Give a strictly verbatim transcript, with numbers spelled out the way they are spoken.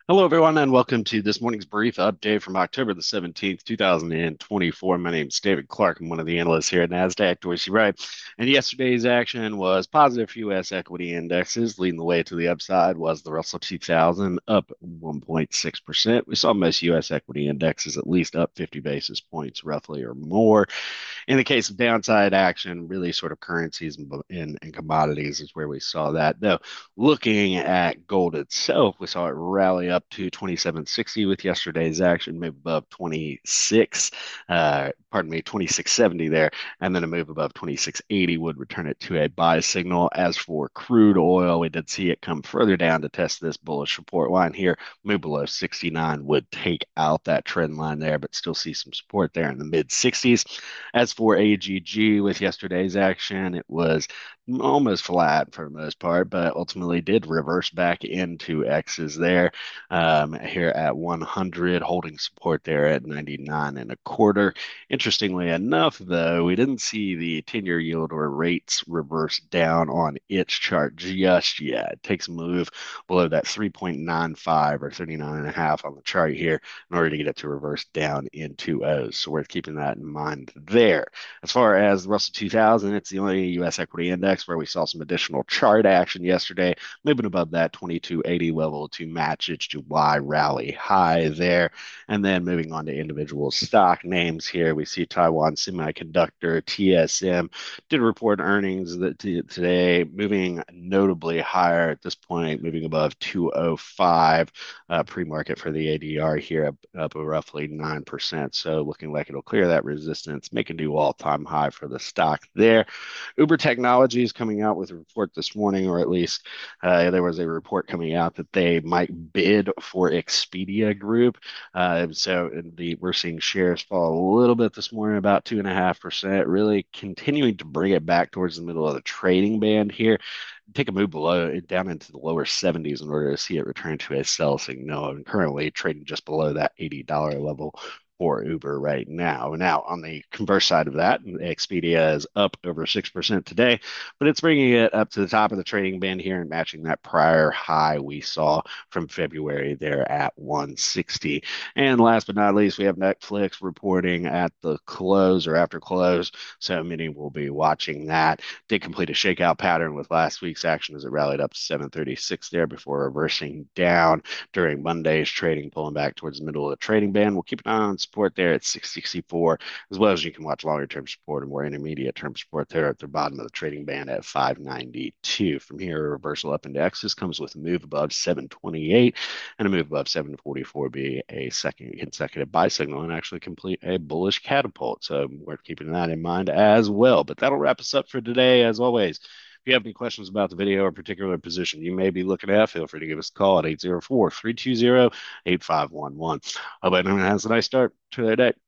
Hello, everyone, and welcome to this morning's brief update from October the seventeenth, two thousand twenty-four. My name is David Clark. I'm one of the analysts here at NASDAQ, Dorsey Wright. And yesterday's action was positive for U S equity indexes. Leading the way to the upside was the Russell two thousand, up one point six percent. We saw most U S equity indexes at least up fifty basis points, roughly, or more. In the case of downside action, really sort of currencies and, and, and commodities is where we saw that. Though looking at gold itself, we saw it rally up to twenty-seven sixty with yesterday's action, move above twenty-six, uh, pardon me, twenty-six seventy there, and then a move above twenty-six eighty would return it to a buy signal. As for crude oil, we did see it come further down to test this bullish support line here. Move below sixty-nine would take out that trend line there, but still see some support there in the mid sixties. As for A G G with yesterday's action, it was almost flat for the most part, but ultimately did reverse back into X's there um, here at one hundred, holding support there at ninety-nine and a quarter. Interestingly enough, though, we didn't see the ten-year yield or rates reverse down on its chart just yet. It takes a move below that three point nine five or thirty-nine and a half on the chart here in order to get it to reverse down into O's. So worth keeping that in mind there. As far as the Russell two thousand, it's the only U S equity index where we saw some additional chart action yesterday, moving above that twenty-two eighty level to match its July rally high there. And then moving on to individual stock names here, we see Taiwan Semiconductor, T S M, did report earnings that today, moving notably higher at this point, moving above two oh five uh, pre-market for the A D R here, up, up roughly nine percent. So looking like it'll clear that resistance, make a new all-time high for the stock there. Uber Technologies coming out with a report this morning, or at least uh, there was a report coming out that they might bid for Expedia Group. Uh, so the we're seeing shares fall a little bit this morning, about two and a half percent, really continuing to bring it back towards the middle of the trading band here. Take a move below down into the lower seventies in order to see it return to a sell signal. And currently trading just below that eighty dollar level for Uber right now. Now, on the converse side of that, Expedia is up over six percent today, but it's bringing it up to the top of the trading band here and matching that prior high we saw from February there at one sixty. And last but not least, we have Netflix reporting at the close or after close. So many will be watching that. Did complete a shakeout pattern with last week's action as it rallied up to seven thirty-six there before reversing down during Monday's trading, pulling back towards the middle of the trading band. We'll keep an eye on support there at six sixty-four, as well as you can watch longer term support and more intermediate term support there at the bottom of the trading band at five ninety-two. From here, a reversal up into X's comes with a move above seven twenty-eight and a move above seven forty-four be a second consecutive buy signal and actually complete a bullish catapult. So worth keeping that in mind as well. But that'll wrap us up for today, as always. If you have any questions about the video or particular position you may be looking at, feel free to give us a call at eight zero four, three two zero, eight five one one. Hope everyone has a nice start to their day.